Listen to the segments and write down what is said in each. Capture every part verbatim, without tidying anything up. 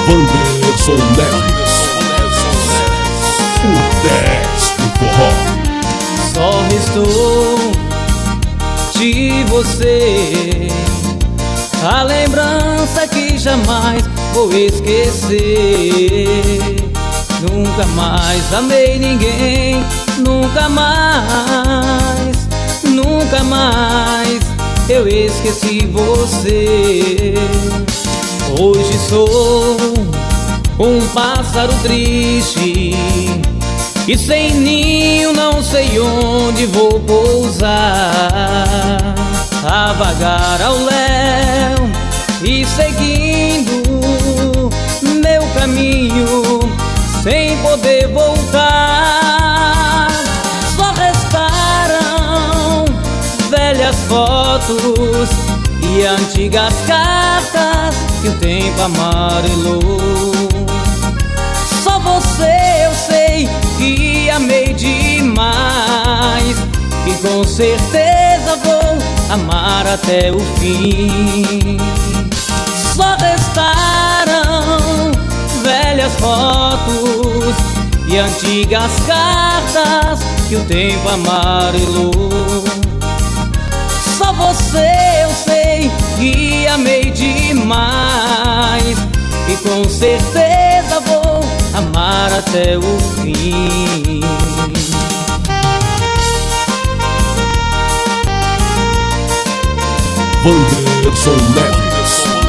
Wanderson Neves, o dez do forró. Só restou de você a lembrança que jamais vou esquecer. Nunca mais amei ninguém, nunca mais, nunca mais eu esqueci você. Hoje sou um pássaro triste e sem ninho não sei onde vou pousar, a vagar ao léu e seguindo meu caminho sem poder voltar. Só restaram velhas fotos e antigas cartas que o tempo amarelou. Só você eu sei que amei demais e com certeza vou amar até o fim. Só restaram velhas fotos e antigas cartas que o tempo amarelou. Só você eu sei que amei demais e com certeza vou amar até o fim. Wanderson Neves,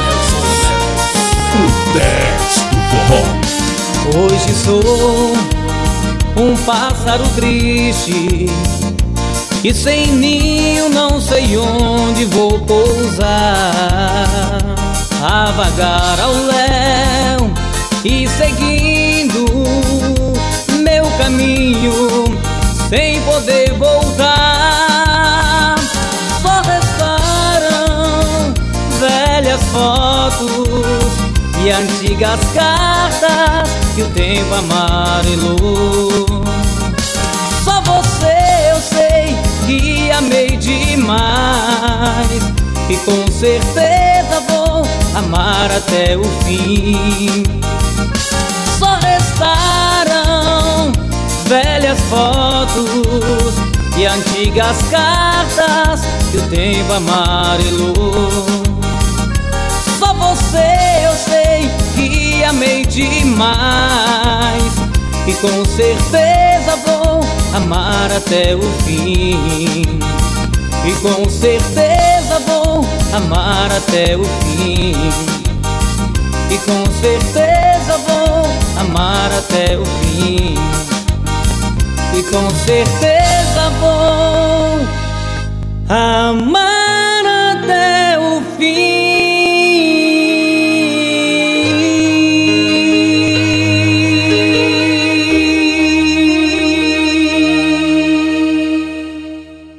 o dez do forró. Hoje sou um pássaro triste e sem ninho não sei onde vou pousar, a vagar ao léu e seguindo meu caminho sem poder voltar. Só restaram velhas fotos e antigas cartas que o tempo amarelou. Só você eu sei que amei demais e com certeza vou amar até o fim. Só restaram velhas fotos e antigas cartas que o tempo amarelou. Só você eu sei que amei demais e com certeza vou amar até o fim. E com certeza vou amar até o fim. E com certeza vou amar até o fim. E com certeza vou